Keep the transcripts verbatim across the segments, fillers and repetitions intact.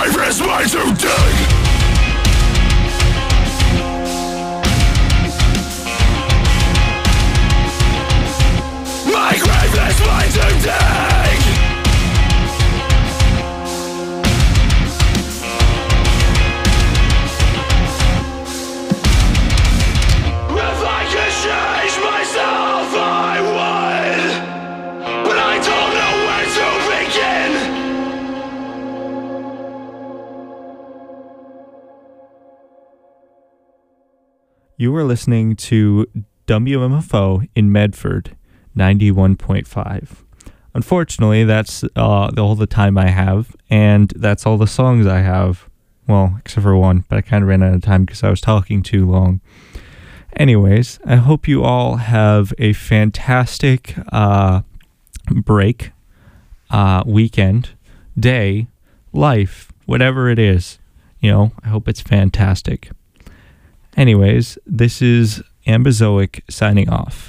grave is mine to dig. My grave is mine to dig. If I could change myself, I would, but I don't know where to begin. You are listening to W M F O in Medford, ninety-one point five. Unfortunately, that's uh, all the time I have, and that's all the songs I have. Well, except for one, but I kind of ran out of time because I was talking too long. Anyways, I hope you all have a fantastic uh, break, uh, weekend, day, life, whatever it is. You know, I hope it's fantastic. Anyways, this is Ambizoic signing off.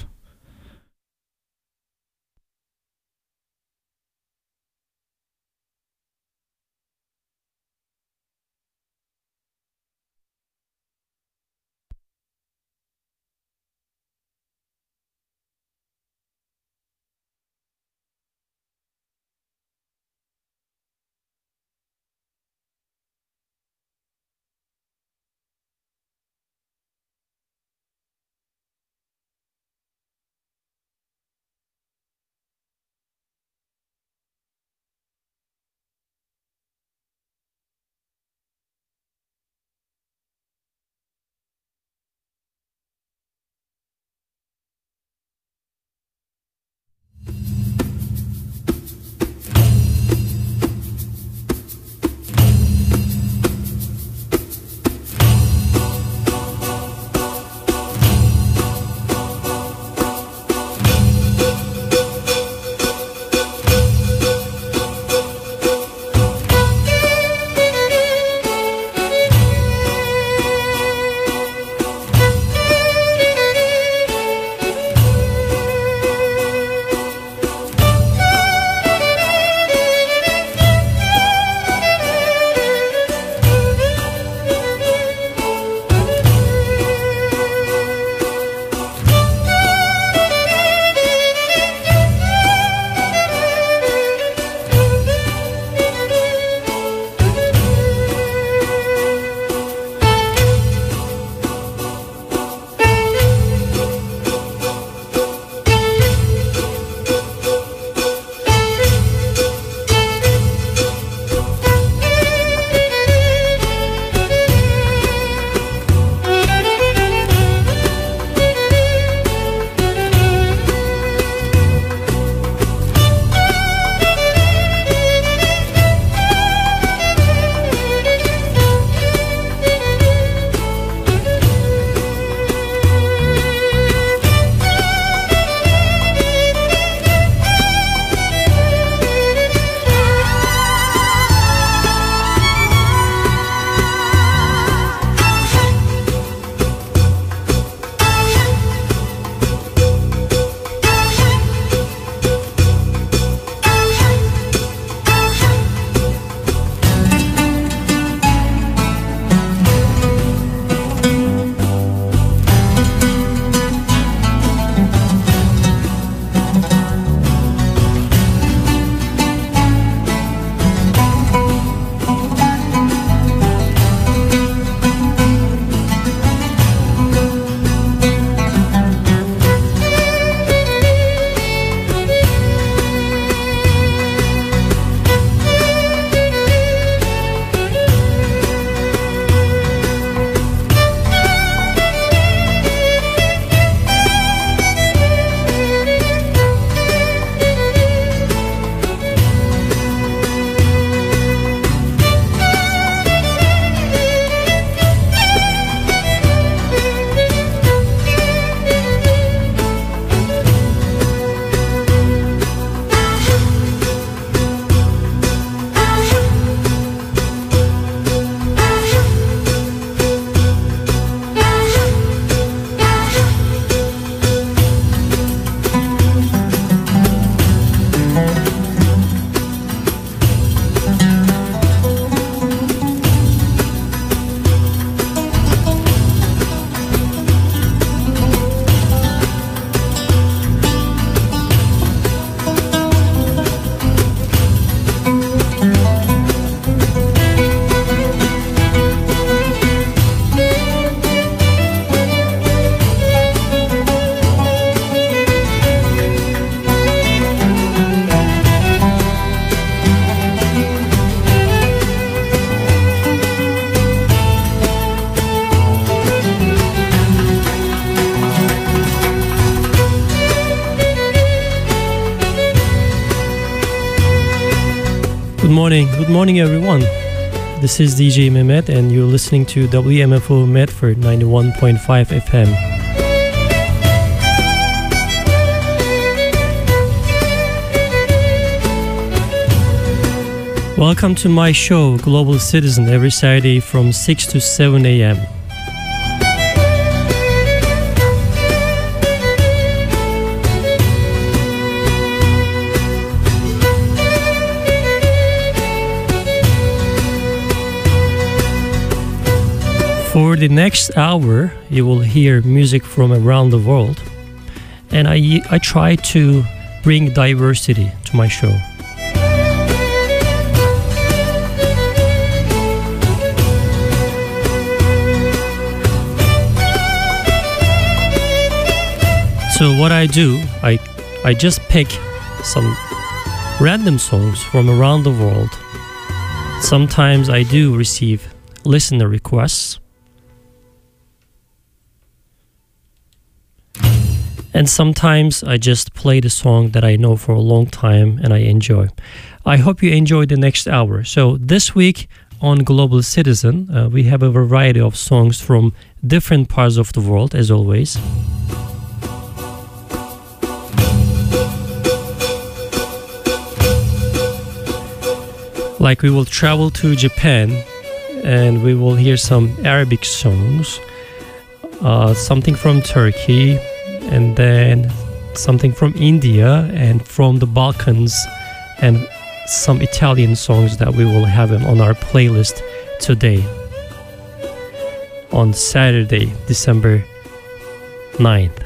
Good morning, good morning everyone. This is D J Mehmet and you're listening to W M F O Medford ninety-one point five F M. Welcome to my show, Global Citizen, every Saturday from six to seven a m For the next hour, you will hear music from around the world, and I, I try to bring diversity to my show. So what I do, I, I just pick some random songs from around the world. Sometimes I do receive listener requests. And sometimes I just play the song that I know for a long time and I enjoy. I hope you enjoy the next hour. So this week on Global Citizen, uh, we have a variety of songs from different parts of the world, as always. Like we will travel to Japan and we will hear some Arabic songs, uh, something from Turkey, and then something from India and from the Balkans, and some Italian songs that we will have on our playlist today on Saturday, December ninth.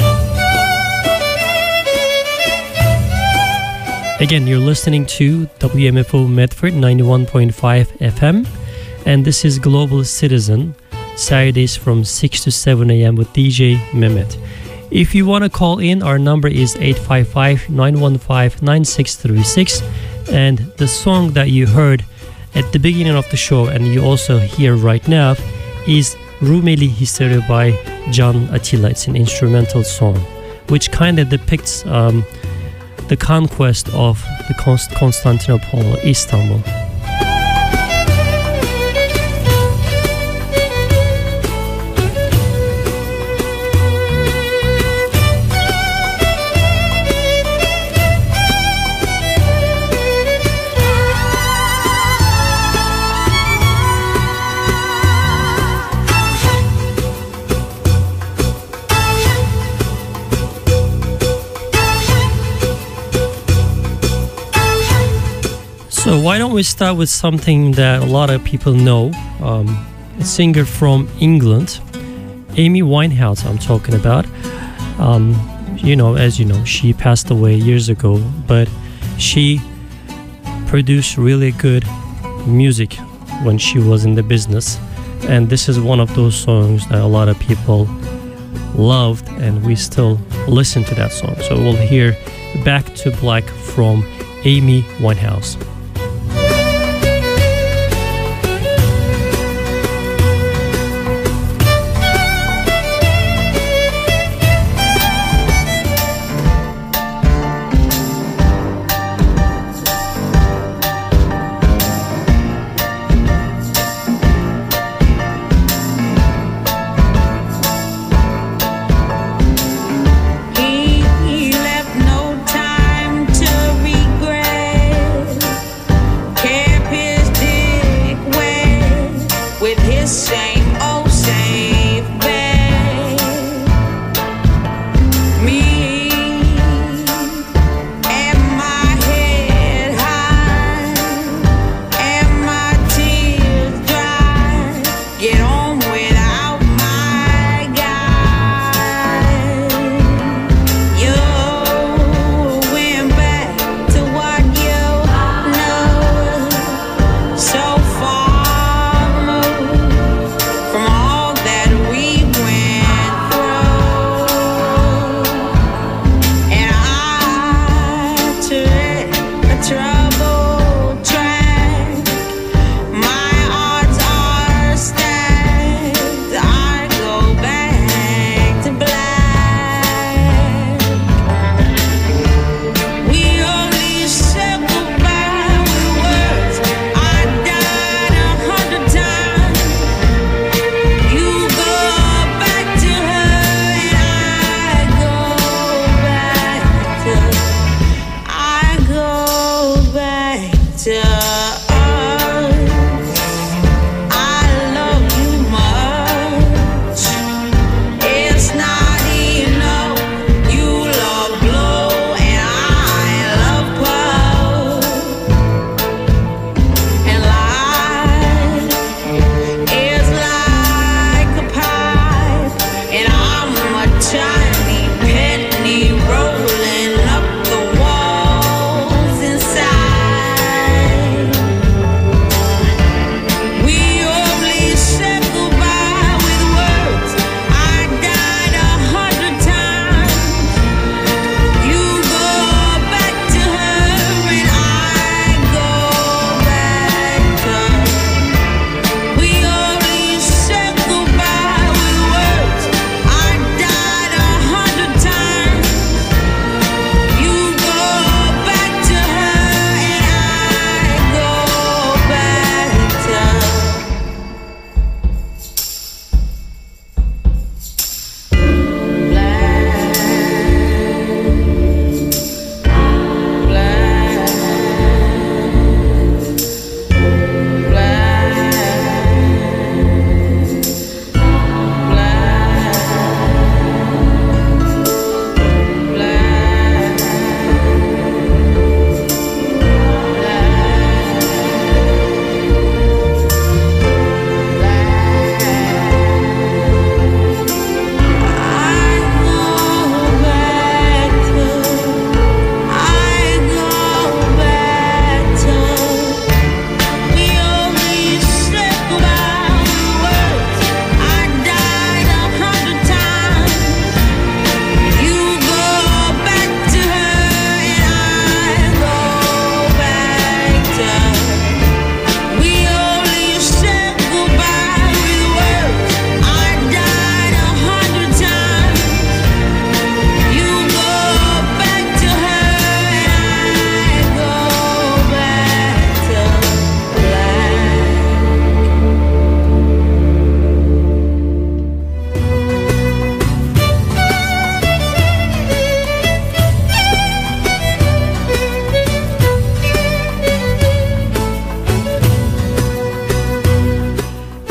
Again, you're listening to W M F O Medford ninety-one point five F M, and this is Global Citizen, Saturdays from six to seven a m with D J Mehmet. If you want to call in, our number is eight five five, nine one five, nine six three six, and the song that you heard at the beginning of the show and you also hear right now is Rumeli Hisarı by Can Atilla. It's an instrumental song which kind of depicts um, the conquest of the Const- Constantinople, Istanbul. So why don't we start with something that a lot of people know, um, a singer from England, Amy Winehouse I'm talking about. Um, you know, as you know, she passed away years ago, but she produced really good music when she was in the business. And this is one of those songs that a lot of people loved, and we still listen to that song. So we'll hear Back to Black from Amy Winehouse. He left no time to regret.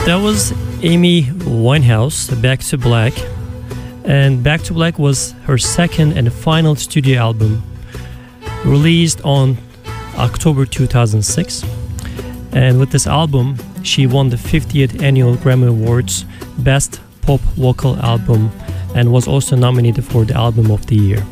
That was Amy Winehouse, Back to Black. And Back to Black was her second and final studio album, released on October two thousand six. And with this album, she won the fiftieth Annual Grammy Awards Best Pop Vocal Album and was also nominated for the Album of the Year.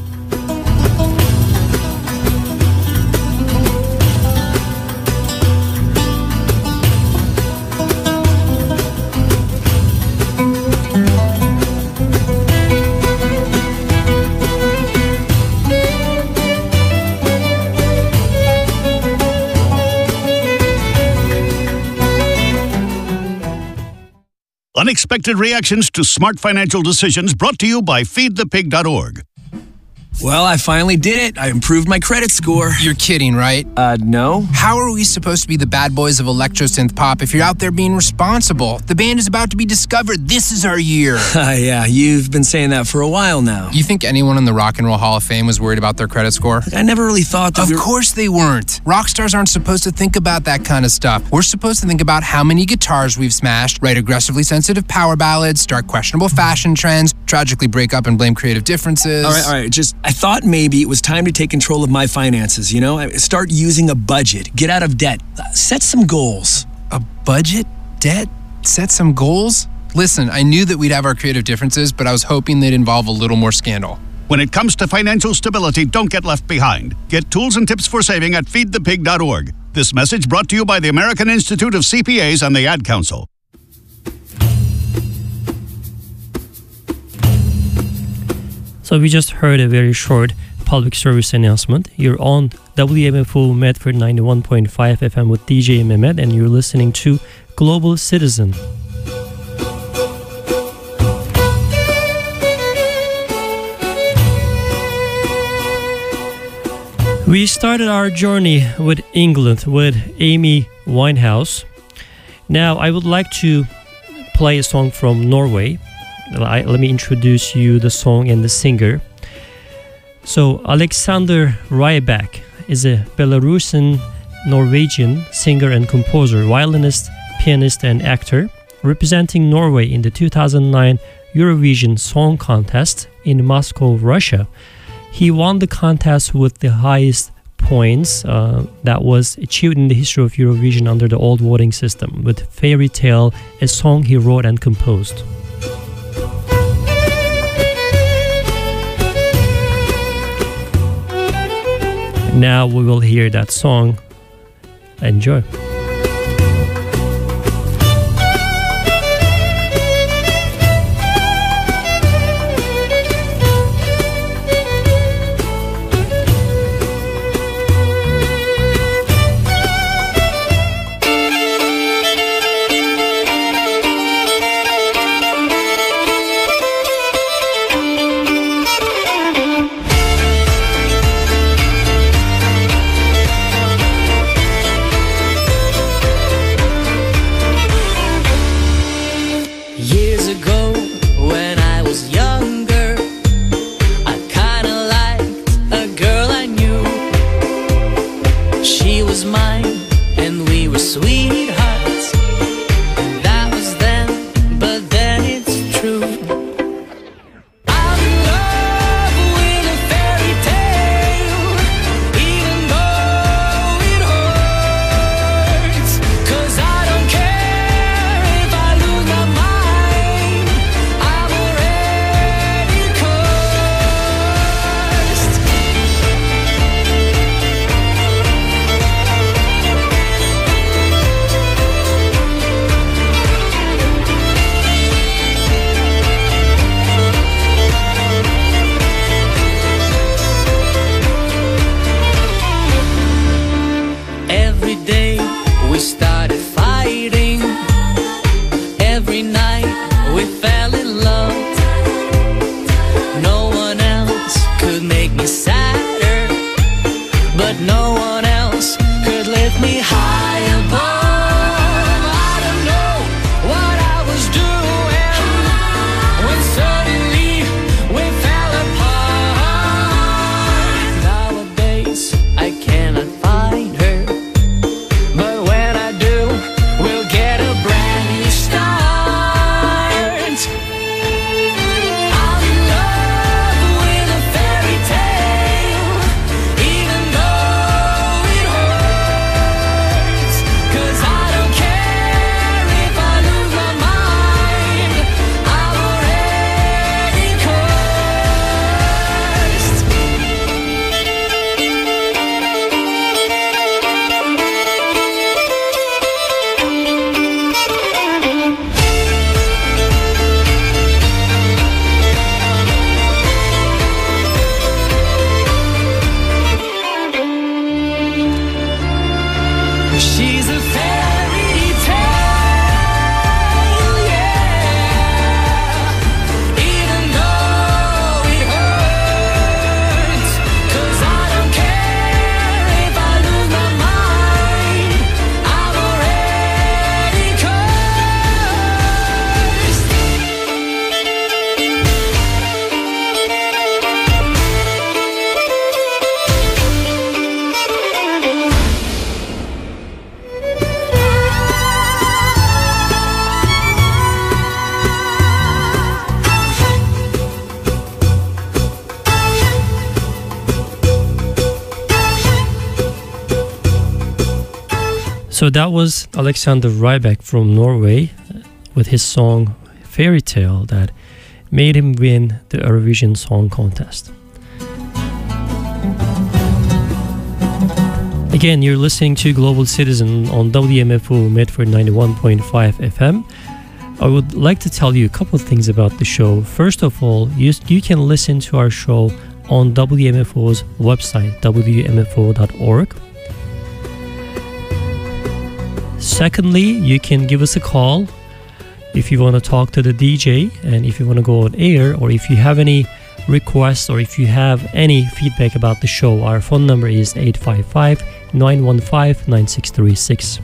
Unexpected reactions to smart financial decisions brought to you by feed the pig dot org. Well, I finally did it. I improved my credit score. You're kidding, right? Uh, no. How are we supposed to be the bad boys of electro synth pop if you're out there being responsible? The band is about to be discovered. This is our year. Uh, yeah, you've been saying that for a while now. You think anyone in the Rock and Roll Hall of Fame was worried about their credit score? I never really thought that Of we were... course they weren't. Rock stars aren't supposed to think about that kind of stuff. We're supposed to think about how many guitars we've smashed, write aggressively sensitive power ballads, start questionable fashion trends, tragically break up and blame creative differences. All right, all right, just, I thought maybe it was time to take control of my finances, you know? I- Start using a budget, get out of debt, uh, set some goals. A budget? Debt? Set some goals? Listen, I knew that we'd have our creative differences, but I was hoping they'd involve a little more scandal. When it comes to financial stability, don't get left behind. Get tools and tips for saving at feed the pig dot org. This message brought to you by the American Institute of C P As and the Ad Council. So we just heard a very short public service announcement. You're on W M F O Medford ninety-one point five F M with D J Mehmet, and you're listening to Global Citizen. We started our journey with England with Amy Winehouse. Now I would like to play a song from Norway. I, let me introduce you the song and the singer. So Alexander Rybak is a Belarusian Norwegian singer and composer, violinist, pianist and actor, representing Norway in the two thousand nine Eurovision Song Contest in Moscow, Russia. He won the contest with the highest points uh, that was achieved in the history of Eurovision under the old voting system, with Fairy Tale, a song he wrote and composed. Now we will hear that song. Enjoy. Years ago, when I was younger, I kinda liked a girl I knew. She was mine, and we were sweethearts. That was then, but then it's true. I'm in love with a fairy tale, even though it hurts. 'Cause I don't care if I lose my mind. I'm already cursed. Every day we started fighting. Every night we fell in love. No one else could make me sadder, but no one else could lift me high above. I don't know what I was doing when suddenly we fell apart. Nowadays I cannot find her, but when I do, we'll get a brand new So that was Alexander Rybak from Norway with his song Fairy Tale that made him win the Eurovision Song Contest. Again, you're listening to Global Citizen on W M F O Medford ninety-one point five F M. I would like to tell you a couple of things about the show. First of all, you, you can listen to our show on W M F O's website, W M F O dot org. Secondly, you can give us a call if you want to talk to the D J, and if you want to go on air, or if you have any requests, or if you have any feedback about the show. Our phone number is eight five five, nine one five, nine six three six.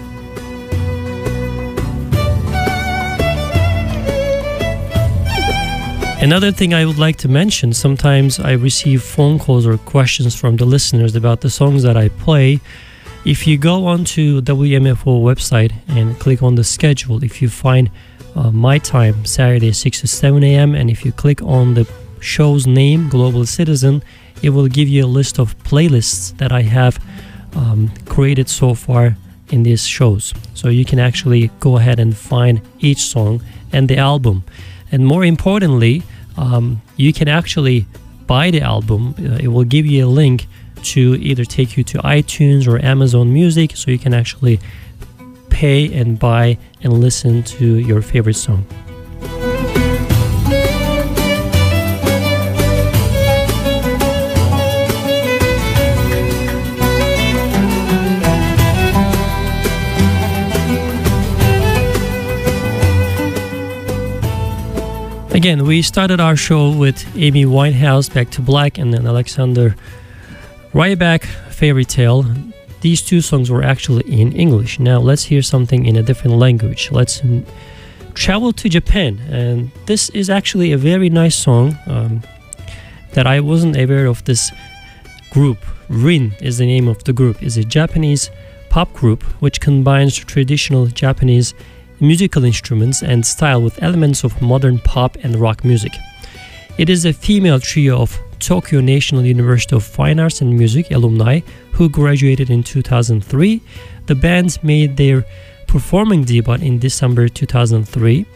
Another thing I would like to mention, sometimes I receive phone calls or questions from the listeners about the songs that I play. If you go onto W M F O website and click on the schedule, if you find uh, my time, Saturday six to seven a.m., and if you click on the show's name, Global Citizen, it will give you a list of playlists that I have um, created so far in these shows. So you can actually go ahead and find each song and the album. And more importantly, um, you can actually buy the album. Uh, it will give you a link to either take you to iTunes or Amazon Music, so you can actually pay and buy and listen to your favorite song. Again, we started our show with Amy Winehouse, Back to Black, and then Alexander Rybak, Fairy Tale. These two songs were actually in English. Now let's hear something in a different language. Let's um, travel to Japan. And this is actually a very nice song um, that I wasn't aware of. This group, Rin is the name of the group, is a Japanese pop group which combines traditional Japanese musical instruments and style with elements of modern pop and rock music. It is a female trio of Tokyo National University of Fine Arts and Music alumni who graduated in two thousand three. The band made their performing debut in December two thousand three.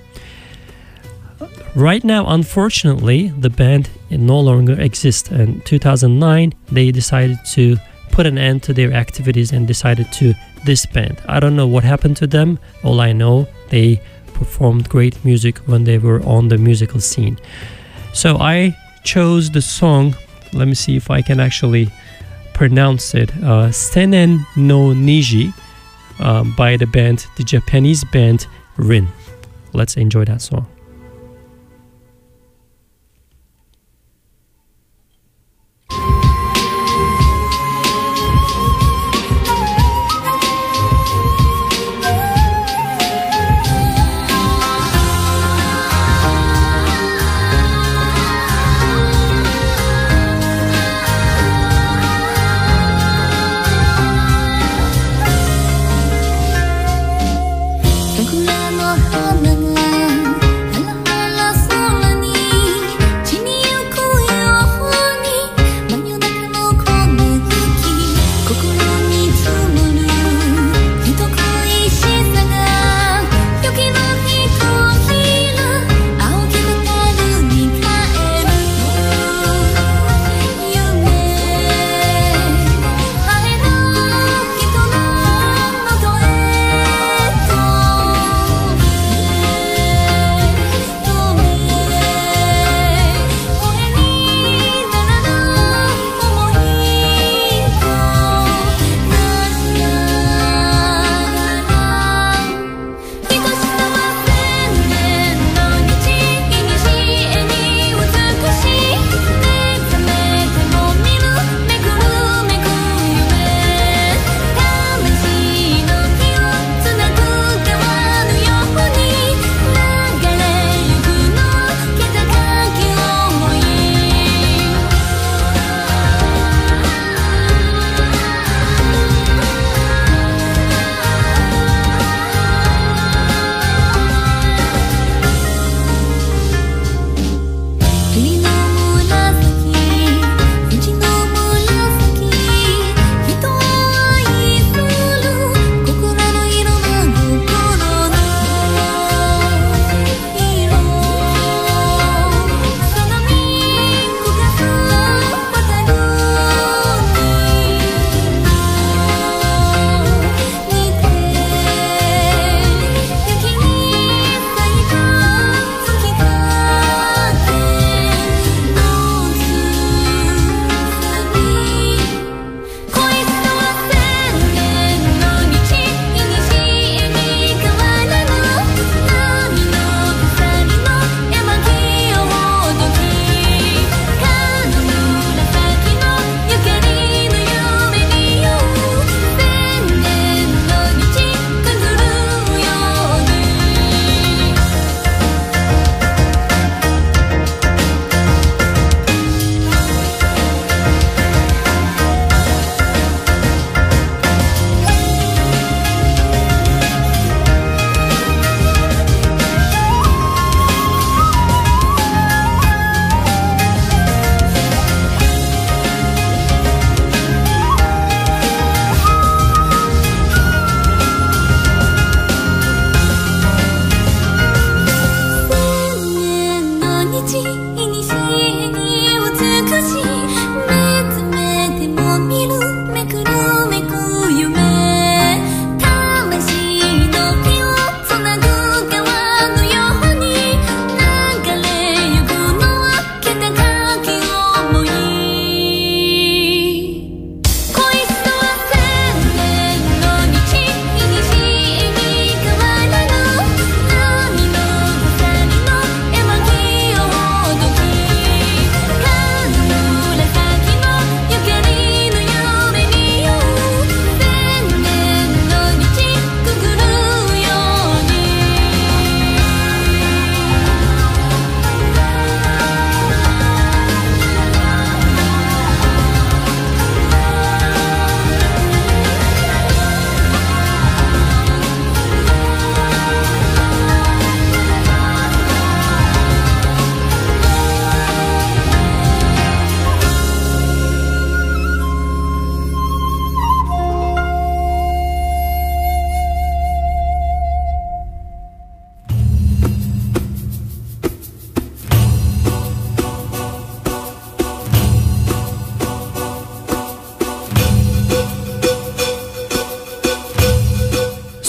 Right now, unfortunately, the band no longer exists. In two thousand nine, they decided to put an end to their activities and decided to disband. I don't know what happened to them. All I know, they performed great music when they were on the musical scene. So I chose the song, let me see if I can actually pronounce it, uh, Senen no Niji uh, by the band, the Japanese band Rin. Let's enjoy that song.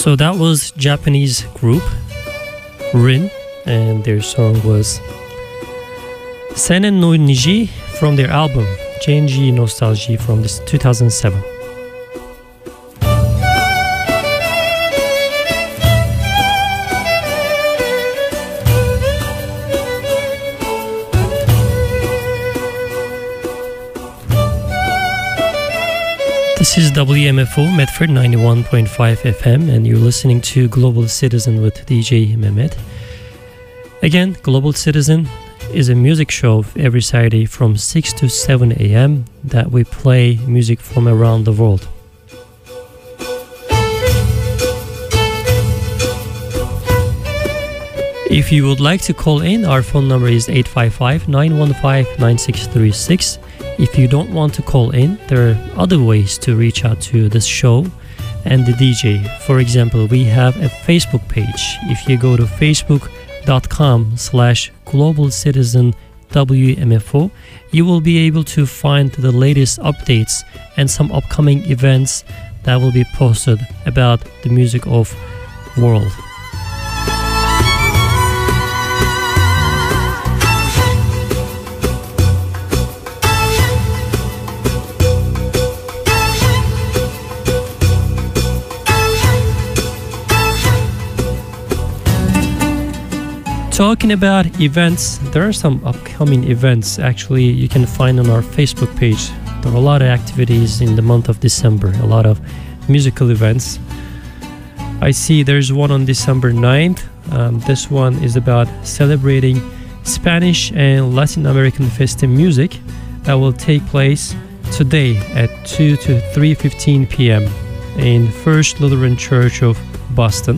So that was Japanese group Rin, and their song was Senen no Niji from their album Genji Nostalgie from this two thousand seven. This is W M F O Medford ninety-one point five F M, and you're listening to Global Citizen with D J Mehmet. Again, Global Citizen is a music show every Saturday from six to seven a.m. that we play music from around the world. If you would like to call in, our phone number is eight five five, nine one five, nine six three six. If you don't want to call in, there are other ways to reach out to this show and the D J. For example, we have a Facebook page. If you go to facebook.com slash global citizen W M F O, you will be able to find the latest updates and some upcoming events that will be posted about the music of world. Talking about events, there are some upcoming events actually you can find on our Facebook page. There are a lot of activities in the month of December, a lot of musical events. I see there's one on December ninth. Um, this one is about celebrating Spanish and Latin American festive music that will take place today at two to three fifteen p.m. in First Lutheran Church of Boston.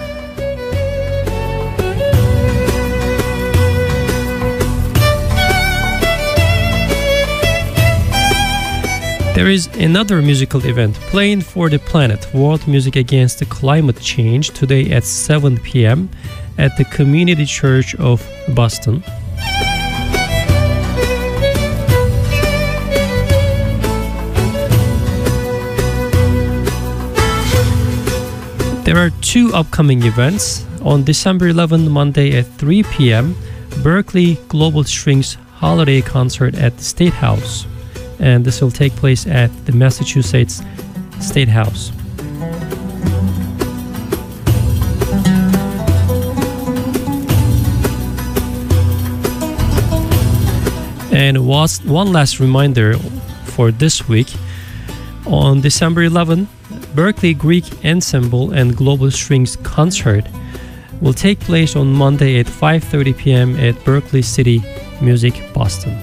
There is another musical event, Playing for the Planet, World Music Against the Climate Change, today at seven p.m. at the Community Church of Boston. There are two upcoming events. On December eleventh, Monday at three p.m., Berkeley Global Strings Holiday Concert at the State House. And this will take place at the Massachusetts State House. And was one last reminder for this week. On December eleventh, Berkeley Greek Ensemble and Global Strings Concert will take place on Monday at five thirty p.m. at Berkeley City Music, Boston.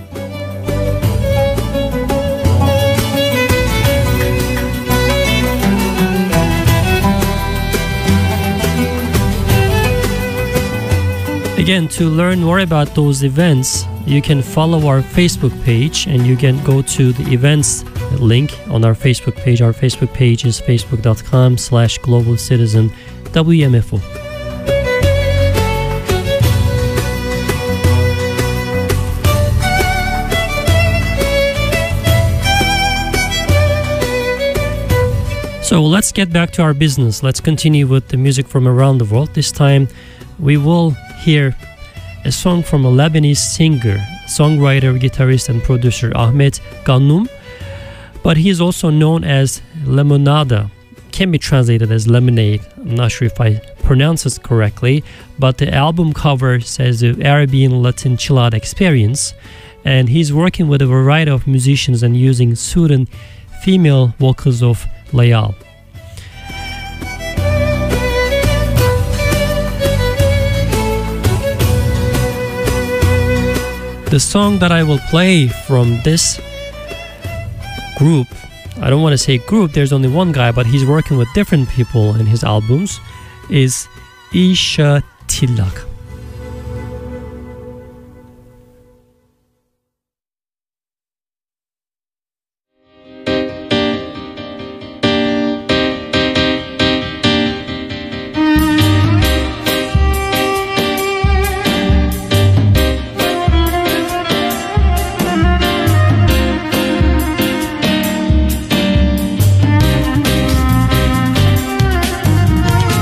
Again, to learn more about those events, you can follow our Facebook page and you can go to the events link on our Facebook page. Our Facebook page is facebook.com slash global citizen W M F O. So let's get back to our business. Let's continue with the music from around the world. This time we will hear a song from a Lebanese singer, songwriter, guitarist, and producer Ahmet Ghannoum, but he is also known as Lemonada, can be translated as lemonade. I'm not sure if I pronounce it correctly, but the album cover says the Arabian Latin chill out experience, and he's working with a variety of musicians and using Sudan female vocals of Layal. The song that I will play from this group, I don't want to say group, there's only one guy, but he's working with different people in his albums, is Isha Tillak. Thank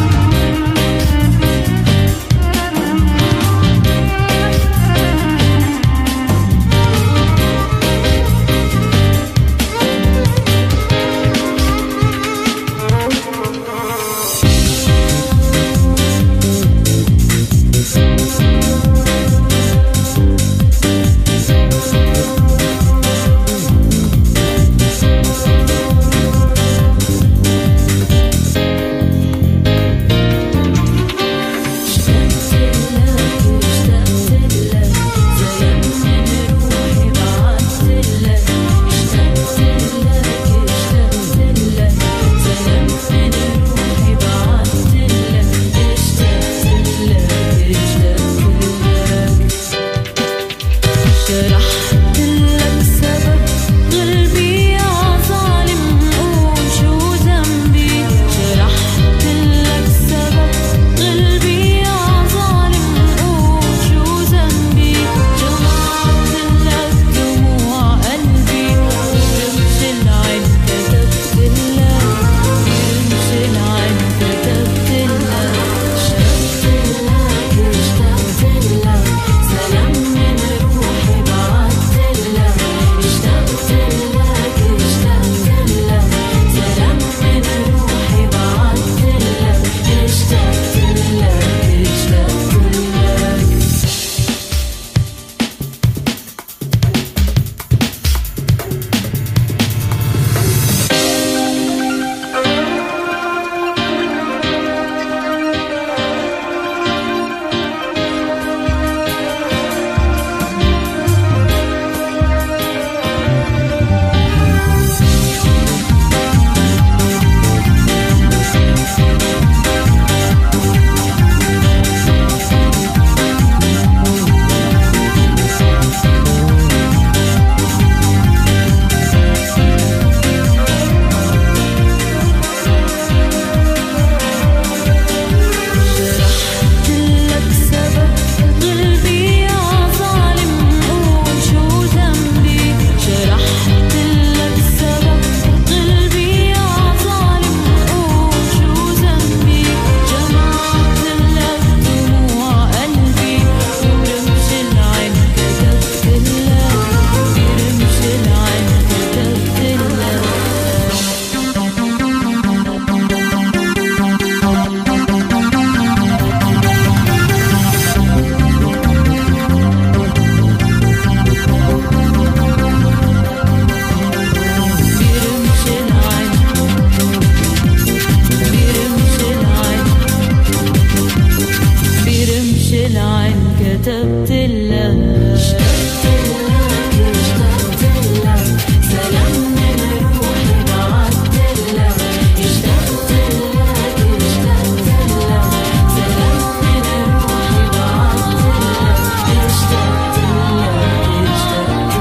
اشتقت لك اشتقت لك اشتقت لك سلام من روحي بعت لك اشتقت لك اشتقت لك سلام من روحي بعت لك اشتقت لك اشتقت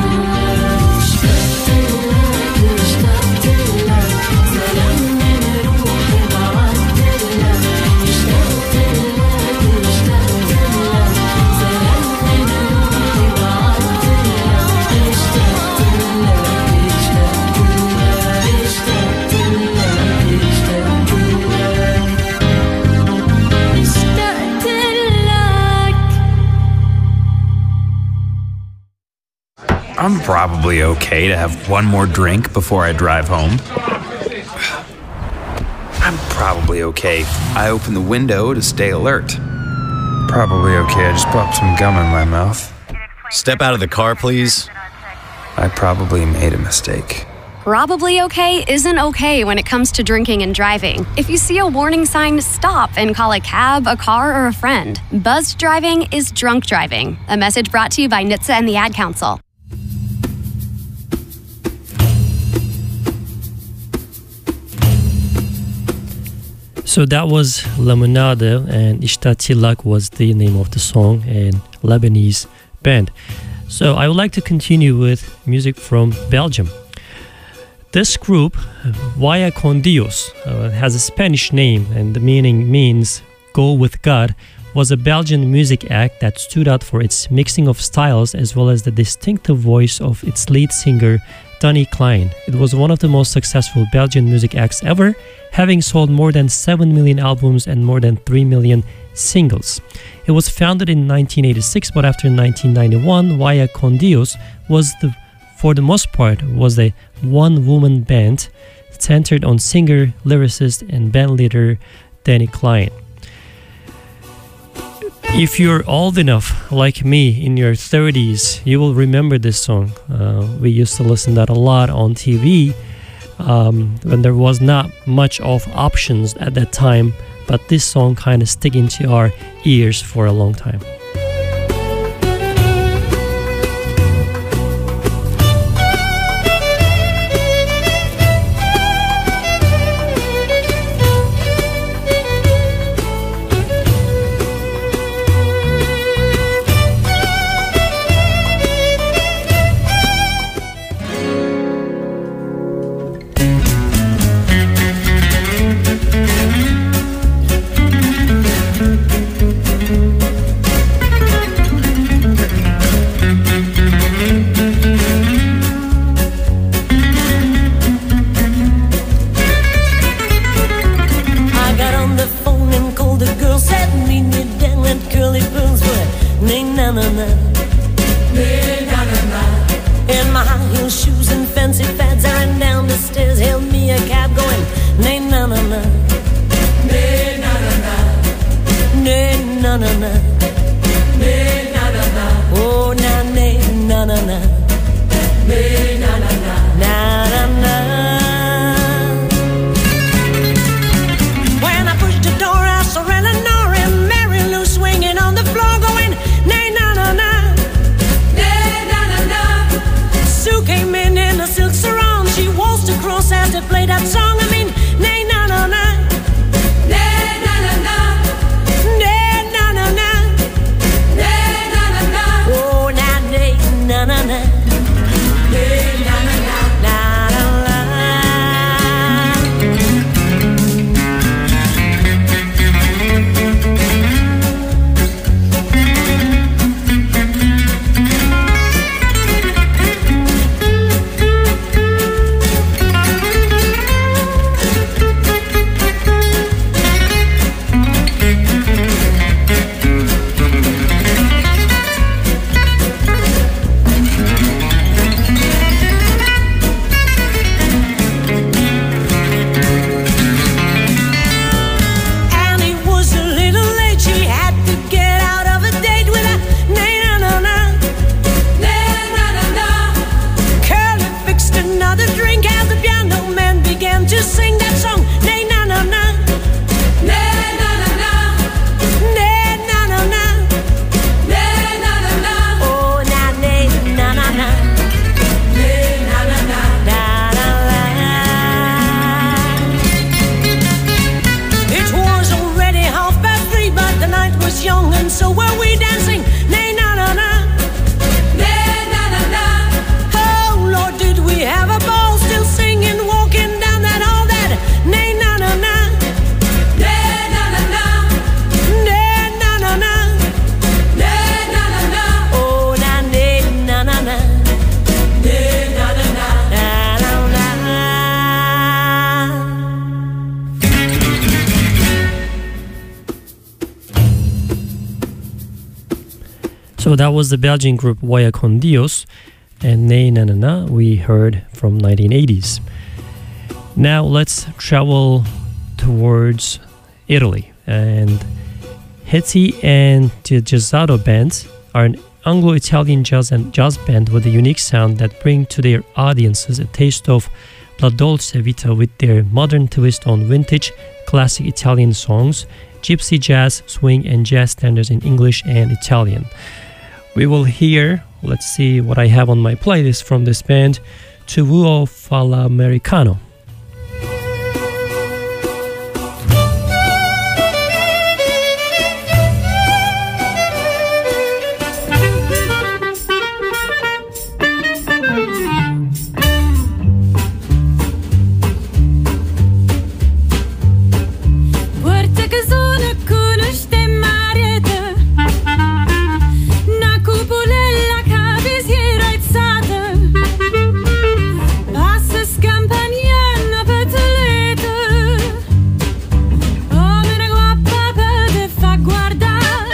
لك اشتقت لك سلام من روحي بعت لك اشتقت لك اشتقت لك سلام من روحي بعت لك اشتقت لك اشتقت لك اشتقت لك اشتقت لك I'm probably okay to have one more drink before I drive home. I'm probably okay. I open the window to stay alert. Probably okay. I just popped some gum in my mouth. Step out of the car, please. I probably made a mistake. Probably okay isn't okay when it comes to drinking and driving. If you see a warning sign, stop and call a cab, a car, or a friend. Buzzed driving is drunk driving. A message brought to you by N H T S A and the Ad Council. So that was Lemonade, and Ishta Tilak was the name of the song, and Lebanese band. So I would like to continue with music from Belgium. This group, Vaya con Dios, uh, has a Spanish name, and the meaning means go with God, was a Belgian music act that stood out for its mixing of styles as well as the distinctive voice of its lead singer, Donny Klein. It was one of the most successful Belgian music acts ever, having sold more than seven million albums and more than three million singles. It was founded in nineteen eighty-six, but after nineteen ninety-one, Vaya con Dios was, the, for the most part, was a one-woman band centered on singer, lyricist, and bandleader Donny Klein. If you're old enough, like me, in your thirties, you will remember this song. Uh, we used to listen to that a lot on T V um, when there was not much of options at that time, but this song kind of stick into our ears for a long time. Na na na, na na na, young and so were we dancing. Nay, na na na. Nay, na na na. Oh Lord, did we have a ball still singing, walking down that hall that. Nay, na na na. Nay, na na na. Nay, na na na. Nay, na na na. Oh, na nay, na na na. Nay, na na na. Na na na. So that was the Belgian group Vaya Con Dios, and Nay Na Na Na we heard from nineteen eighties. Now let's travel towards Italy, and Hetty and the Jazzato Band are an Anglo-Italian jazz and jazz band with a unique sound that bring to their audiences a taste of La Dolce Vita with their modern twist on vintage classic Italian songs, gypsy jazz, swing, and jazz standards in English and Italian. We will hear, let's see what I have on my playlist from this band, Tuvuo Fall'Americano. Guarda che sono conosce Marietta, una cupolella che vi si era alzata, passa scampagnando per telete, oh me ne guappa per te fa guardare,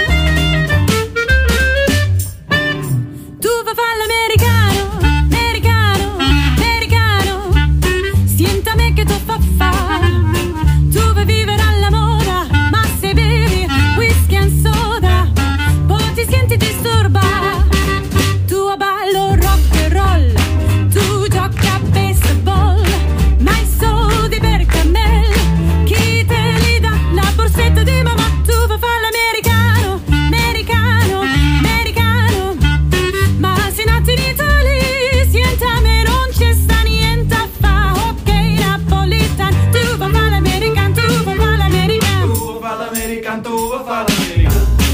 tu va fa l'americano, americano, americano, sienta me che tu fa fa, tu vai vivere alla moda, ma se bevi whisky and soda, poi ti senti disturba. Tu a ballo rock and roll, tu gioca a baseball, ma i soldi per camel, chi te li dà? La borsetta di mamma. Tu va fa l'americano, americano, americano, ma se nati in Italia, sienta me non c'è sta niente a fa. Ok, Napolitan, tu va fa l'americano, tu va fa l'americano. Tu va l'American, tu va fa l'American.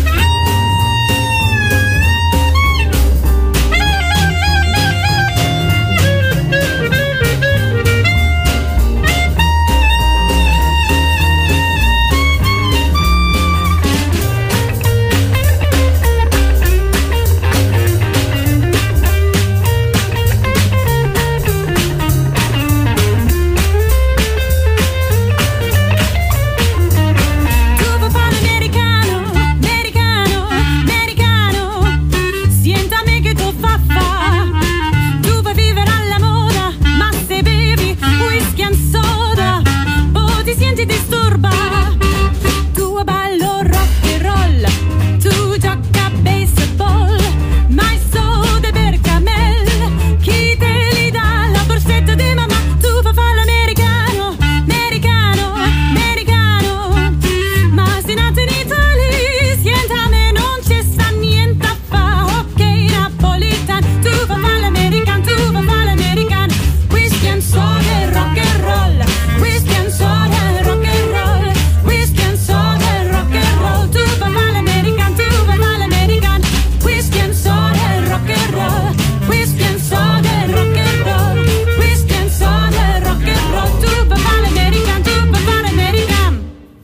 Tu va fa l'americano, americano, americano, sienta me che tu fa fa. Tu vai vivere alla moda, ma se bevi whisky and soda, poi ti senti disturba. Tu a ballo rock and roll, tu gioca a baseball, ma i soldi per camel, chi te li dà? La borsetta di mamma. Tu va fa l'americano, americano, americano, ma se nato in Italia, sienta me non c'è sta niente a fa. Ok, Napolitan, tu va fa l'americano, tu va fa l'americano, whisky and soda e rock and roll, whisky and soda e rock and roll, whisky and soda e rock and roll. Tu va fa l'americano, tu va fa l'americano, whisky and soda e rock and roll, whisky and soda e rock and roll, whisky and soda e rock and roll. Tu va fa l'americano, tu va fa l'americano.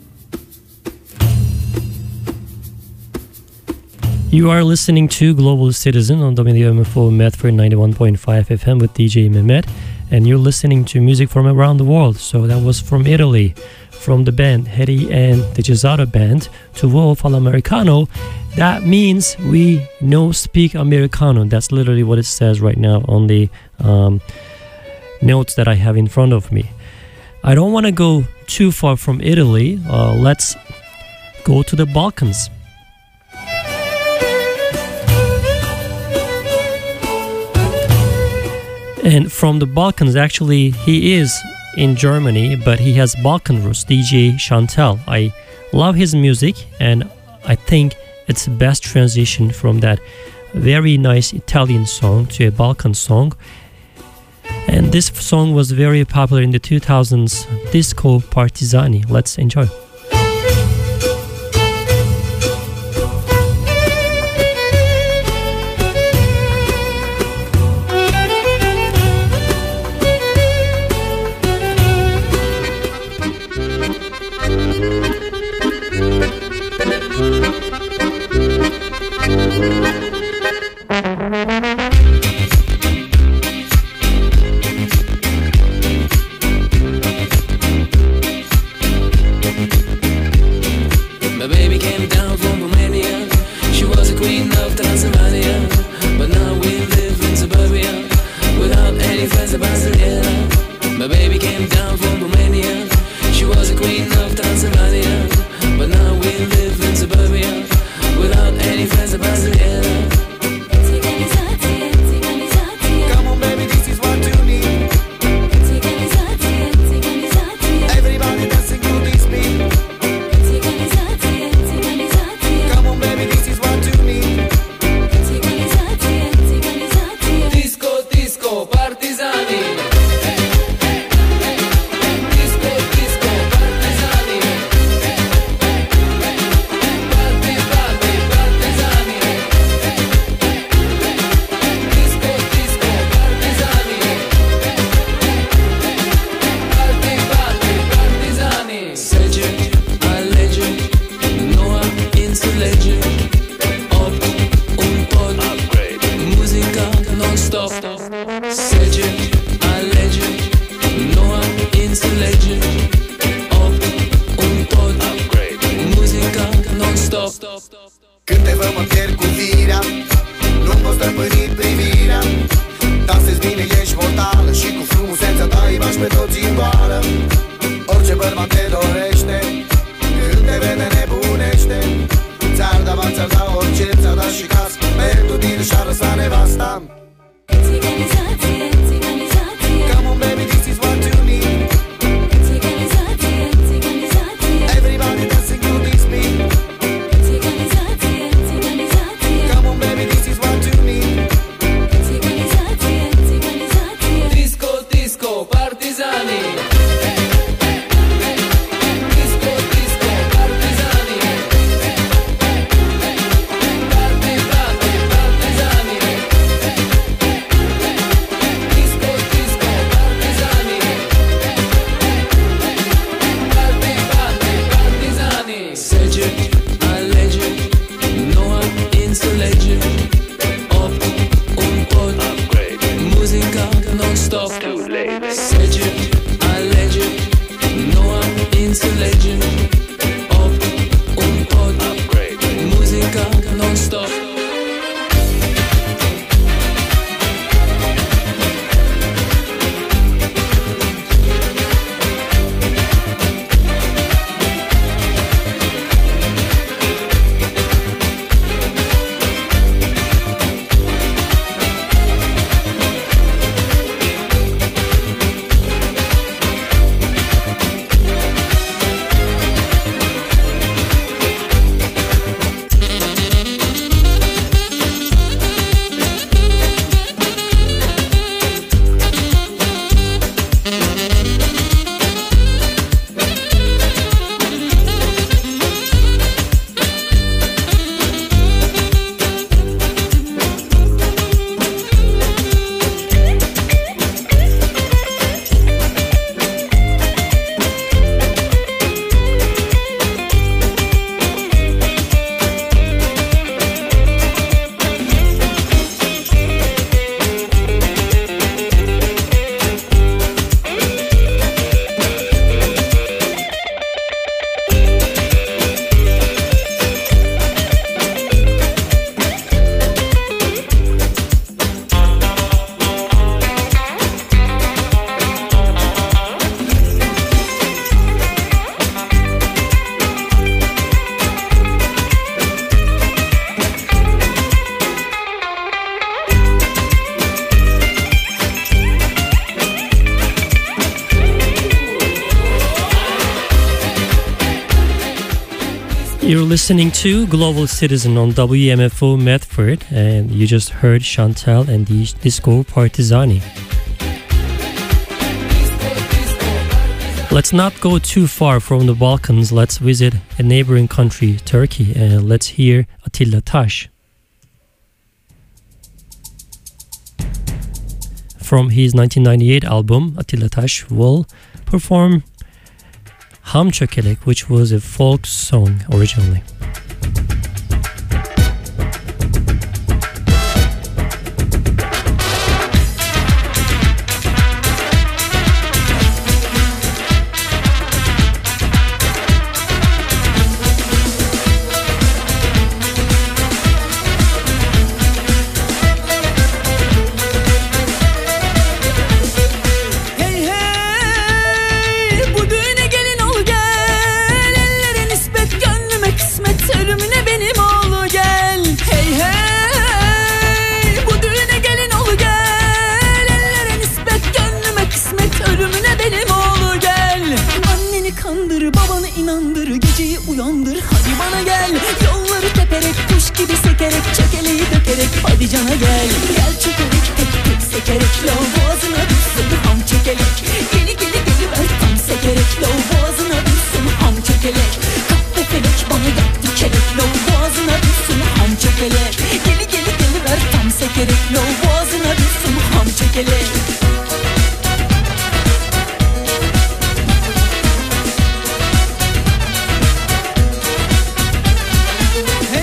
You are listening to Global Citizen on W M F O Medford ninety-one point five F M with D J Mehmet, and you're listening to music from around the world. So that was from Italy, from the band Hetty and the Jazzato Band, Tuvuo Fall'Americano. That means we know speak Americano. That's literally what it says right now on the um, notes that I have in front of me. I don't want to go too far from Italy. Uh, let's go to the Balkans. And from the Balkans, actually, he is in Germany, but he has Balkan roots, D J Chantel. I love his music, and I think it's the best transition from that very nice Italian song to a Balkan song. And this song was very popular in the two thousands, Disco Partizani. Let's enjoy. legge. Op un pod, musica non-stop. Sege, alege, Noa înțelege. Op un pod, muzica non-stop. Când te văd mă pierd cu firea, nu pot stăpâni privirea. Dansezi bine, ești mortală și cu frumusețea ta îi bași pe toți în goală. Orice bărbat te dorește, când te vede nebunește. Ți-ar da bani, ți-ar da orice, ți-ar da și cască, pentru tine și-ar lăsa nevasta. Țigănizație, țigănizație. Come on baby, this is what you need. Țigănizație, țigănizație. Everybody dancing to this beat. Țigănizație, țigănizație. Come on baby, this is what you need. Țigănizație, țigănizație. Disco, disco, partizani. Disco, disco, partizani. Party, party, partizani. Disco, disco, partizani. Party, party, partizani. Sege, alege, Noa înțelege. Op un pod, muzica non-stop. Sege, alege, Noa înțelege. Op un pod, muzica non-stop. You're listening to Global Citizen on W M F O Medford, and you just heard Chantal and the Disco Partizani. Let's not go too far from the Balkans. Let's visit a neighboring country, Turkey, and let's hear Attila Taş. From his nineteen ninety-eight album, Attila Taş will perform Ham Çökelek, which was a folk song originally. Hey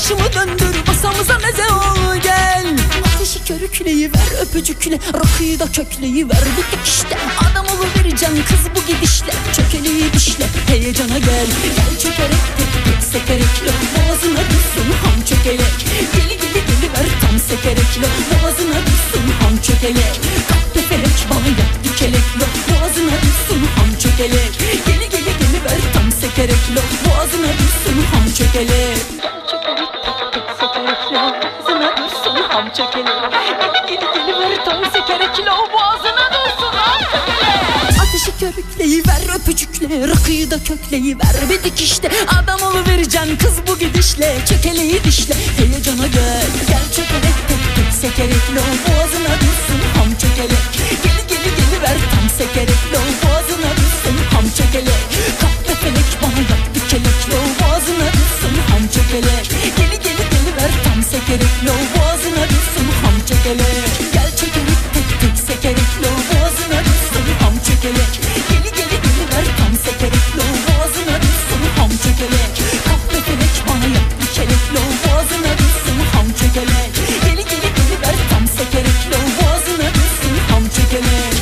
başımı döndür masamıza meze ol gel. Ateşi körükleyiver öpücükle, rakıyı da kökleyiver bu dikişte. Adam oluvereceksin kız bu gidişle, çökeleyi dişle heyecana gel. Gel çökerek tek tek sekerek lo, boğazına düşsün ham çökelek. Geli geli geliver tam sekerek lo, boğazına düşsün ham çökelek. Kalk teferek bana yap dikelek lo, boğazına düşsün ham çökelek. Geli geli geliver tam sekerek lo, boğazına düşsün ham çökelek. Gel çökerek tek tek sekerek lo, boğazına düşsün ham çökelek. Geli geli geliver tam sekerek lo, boğazına düşsün ham çökelek. Ateşi körükleyiver öpücükle, rakıyı da kökleyiver bir dikişte. Adam oluvereceksin kız bu gidişle, çökeleyi dişle heyecana gel. Gel çökerek tek tek sekerek lo, boğazına düşsün ham çökelek. Geli geli geliver tam sekerek lo, boğazına düşsün ham çökelek. Kalk tefelek bana yap dikelek lo, boğazına düşsün ham çökelek. Geli geli geliver tam sekerek lo, boğazına düşsün ham çökelek. Gel çökerek tek tek sekerek lo, boğazına düşsün ham çökelek. Geli geli geliver tam sekerek lo, boğazına düşsün ham çökelek. Kalk tefelek bana yap dikelek lo, boğazına düşsün ham çökelek. Geli geli geliver tam sekerek lo, boğazına düşsün ham çökelek.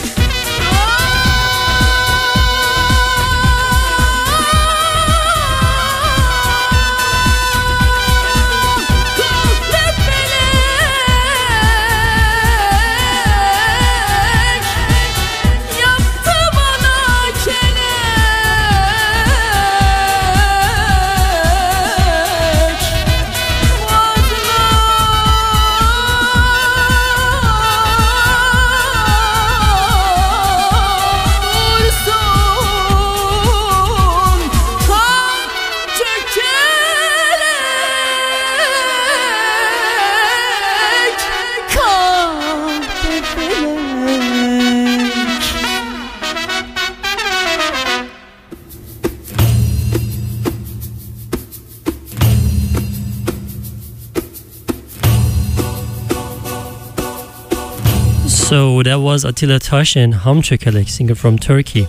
So that was Attila Taş and Ham Çökelek, singer from Turkey.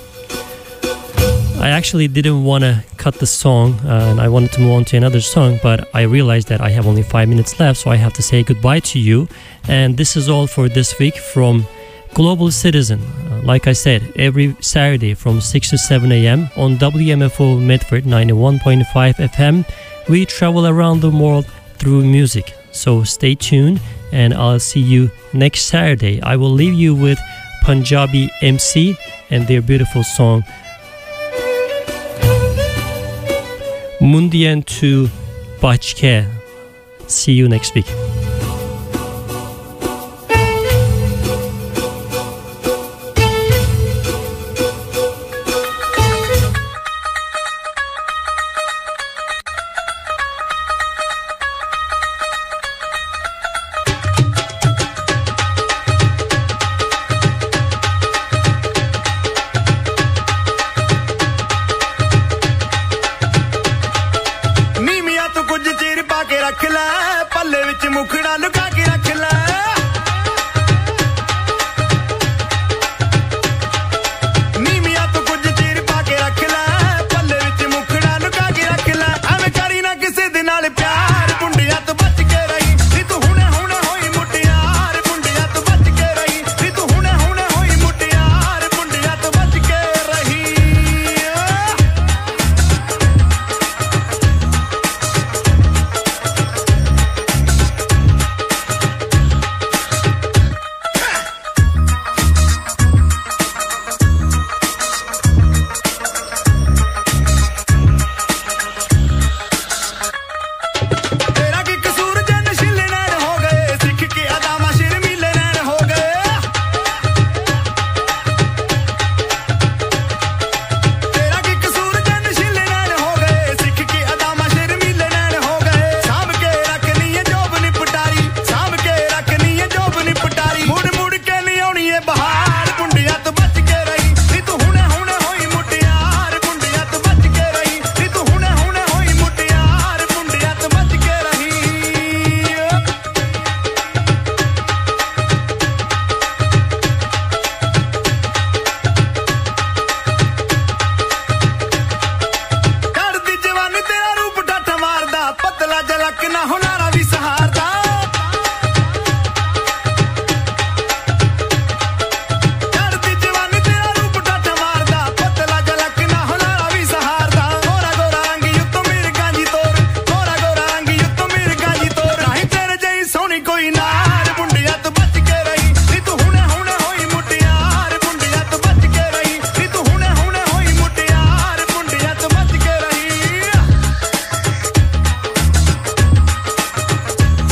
I actually didn't want to cut the song uh, and I wanted to move on to another song, but I realized that I have only five minutes left, so I have to say goodbye to you. And this is all for this week from Global Citizen. Uh, like I said, every Saturday from six to seven a.m. on W M F O Medford ninety-one point five F M, we travel around the world through music. So stay tuned and I'll see you next Saturday. I will leave you with Punjabi M C and their beautiful song Mundien Tu Bachke. See you next week. ਰੱਖ ਲੈ ਪੱਲੇ ਵਿੱਚ ਮੁਖੜਾ ਲੁਕਾ ਕੇ